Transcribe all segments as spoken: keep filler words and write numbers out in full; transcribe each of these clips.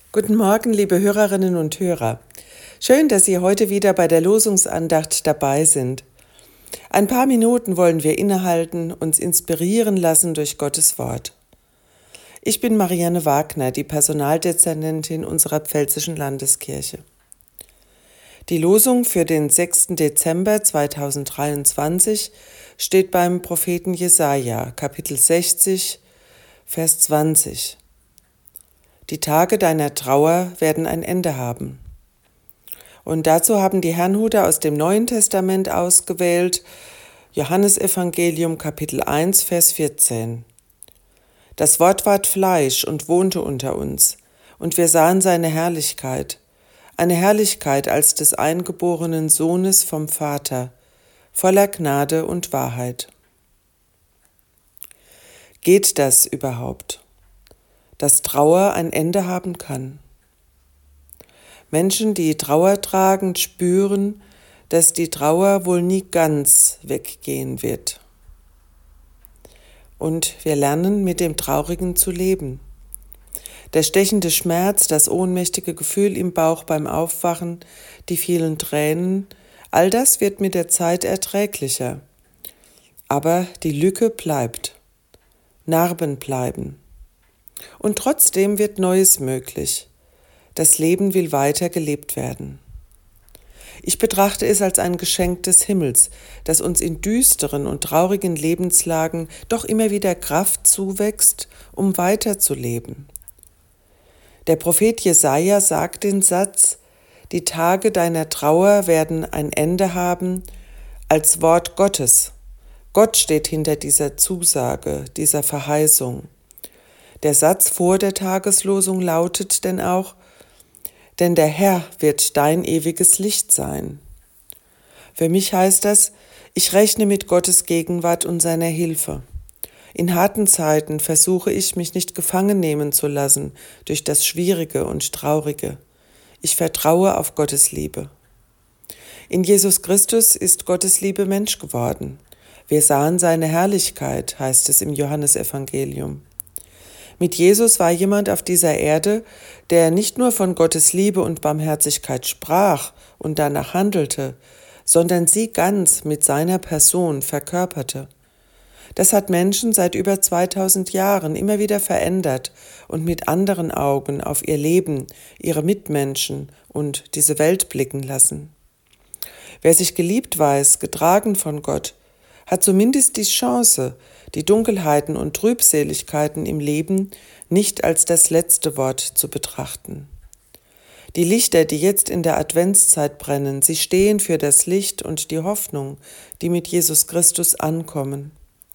Guten Morgen, liebe Hörerinnen und Hörer. Schön, dass Sie heute wieder bei der Losungsandacht dabei sind. Ein paar Minuten wollen wir innehalten, uns inspirieren lassen durch Gottes Wort. Ich bin Marianne Wagner, die Personaldezernentin unserer Pfälzischen Landeskirche. Die Losung für den sechsten Dezember zweitausenddreiundzwanzig steht beim Propheten Jesaja, Kapitel sechzig, Vers zwanzig. Die Tage deiner Trauer werden ein Ende haben. Und dazu haben die Herrnhuter aus dem Neuen Testament ausgewählt, Johannesevangelium Kapitel eins, Vers vierzehn. Das Wort ward Fleisch und wohnte unter uns, und wir sahen seine Herrlichkeit, eine Herrlichkeit als des eingeborenen Sohnes vom Vater, voller Gnade und Wahrheit. Geht das überhaupt? Dass Trauer ein Ende haben kann. Menschen, die Trauer tragen, spüren, dass die Trauer wohl nie ganz weggehen wird. Und wir lernen, mit dem Traurigen zu leben. Der stechende Schmerz, das ohnmächtige Gefühl im Bauch beim Aufwachen, die vielen Tränen, all das wird mit der Zeit erträglicher. Aber die Lücke bleibt. Narben bleiben. Und trotzdem wird Neues möglich. Das Leben will weiter gelebt werden. Ich betrachte es als ein Geschenk des Himmels, das uns in düsteren und traurigen Lebenslagen doch immer wieder Kraft zuwächst, um weiterzuleben. Der Prophet Jesaja sagt den Satz: Die Tage deiner Trauer werden ein Ende haben, als Wort Gottes. Gott steht hinter dieser Zusage, dieser Verheißung. Der Satz vor der Tageslosung lautet denn auch: Denn der Herr wird dein ewiges Licht sein. Für mich heißt das, ich rechne mit Gottes Gegenwart und seiner Hilfe. In harten Zeiten versuche ich, mich nicht gefangen nehmen zu lassen durch das Schwierige und Traurige. Ich vertraue auf Gottes Liebe. In Jesus Christus ist Gottes Liebe Mensch geworden. Wir sahen seine Herrlichkeit, heißt es im Johannesevangelium. Mit Jesus war jemand auf dieser Erde, der nicht nur von Gottes Liebe und Barmherzigkeit sprach und danach handelte, sondern sie ganz mit seiner Person verkörperte. Das hat Menschen seit über zweitausend Jahren immer wieder verändert und mit anderen Augen auf ihr Leben, ihre Mitmenschen und diese Welt blicken lassen. Wer sich geliebt weiß, getragen von Gott, hat zumindest die Chance, die Dunkelheiten und Trübseligkeiten im Leben nicht als das letzte Wort zu betrachten. Die Lichter, die jetzt in der Adventszeit brennen, sie stehen für das Licht und die Hoffnung, die mit Jesus Christus ankommen.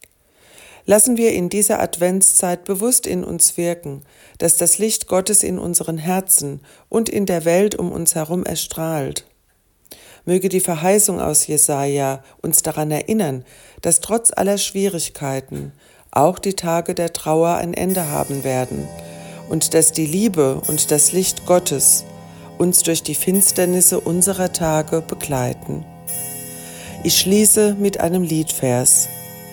Lassen wir in dieser Adventszeit bewusst in uns wirken, dass das Licht Gottes in unseren Herzen und in der Welt um uns herum erstrahlt. Möge die Verheißung aus Jesaja uns daran erinnern, dass trotz aller Schwierigkeiten auch die Tage der Trauer ein Ende haben werden und dass die Liebe und das Licht Gottes uns durch die Finsternisse unserer Tage begleiten. Ich schließe mit einem Liedvers.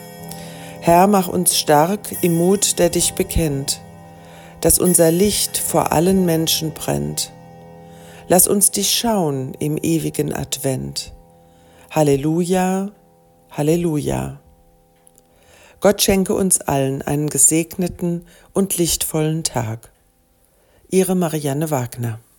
Herr, mach uns stark im Mut, der dich bekennt, dass unser Licht vor allen Menschen brennt. Lass uns dich schauen im ewigen Advent. Halleluja, Halleluja. Gott schenke uns allen einen gesegneten und lichtvollen Tag. Ihre Marianne Wagner.